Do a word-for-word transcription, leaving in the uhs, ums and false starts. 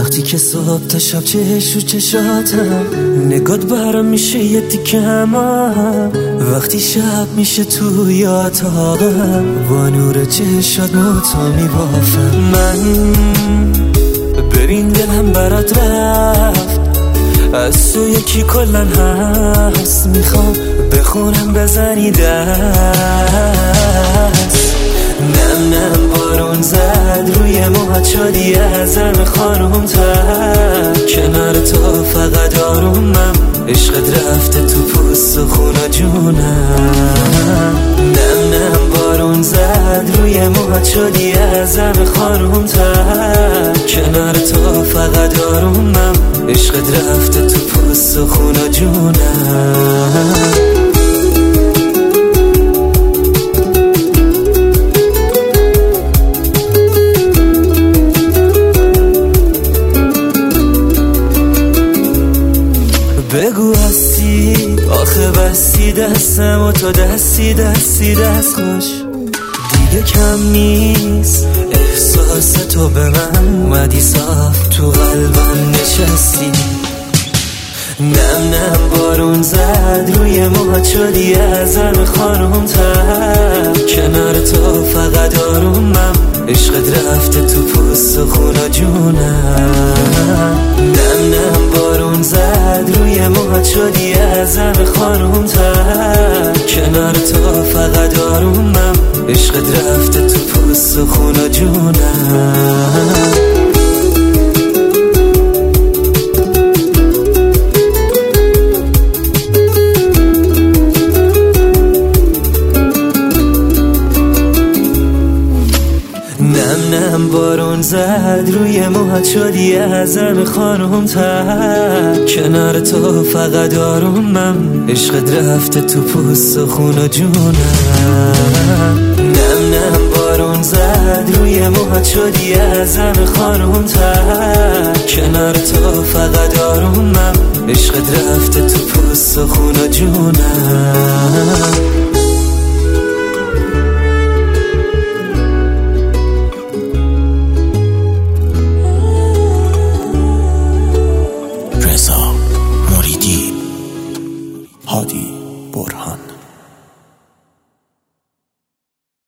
وقتی که صبح تا شب چش رو چشاتم، نگات برام میشه یه تیکه همم. وقتی شب میشه توی اتاقم، با نور چشات موتا میبافم. من ببین دلم برات رفت، از تو یکی کلن هست. میخوام بخونم بزنی دست. نم نم بارون زد روی موهات، شدی ازم خانوم تر. کنار تو فقط آرومم، عشقت رفته تو پوست و خون و جونم. نم نم بارون زد روی موهات، شدی ازم خانوم تر. کنار تو فقط آرومم، عشقت رفته تو پوست و خون و جونم. بگو هستی آخه بستی دستم و تو دستی دستی دست خوش. دیگه کم نیست احساس تو به من، اومدی صاف تو قلبم نشستی. نم نم بارون زد روی موهات، شدی ازم خانوم تر. کنار تو فقط آرومم، عشقت رفته تو پوست و خون و جونم. نم نم بارون زد روی موهات، شدی ازم خانوم تر. کنار تو فقط آرومم، عشقت رفته تو پوست و خون و جونم. نم نم بارون زد روی موهات، شدی ازم خانوم تر. کنار تو فقط آرومم، عشقت رفته تو پوست و خون و جونم. نم نم بارون زد روی موهات، شدی ازم خانوم تر. کنار تو فقط آرومم، عشقت رفته تو پوست و خون و جونم.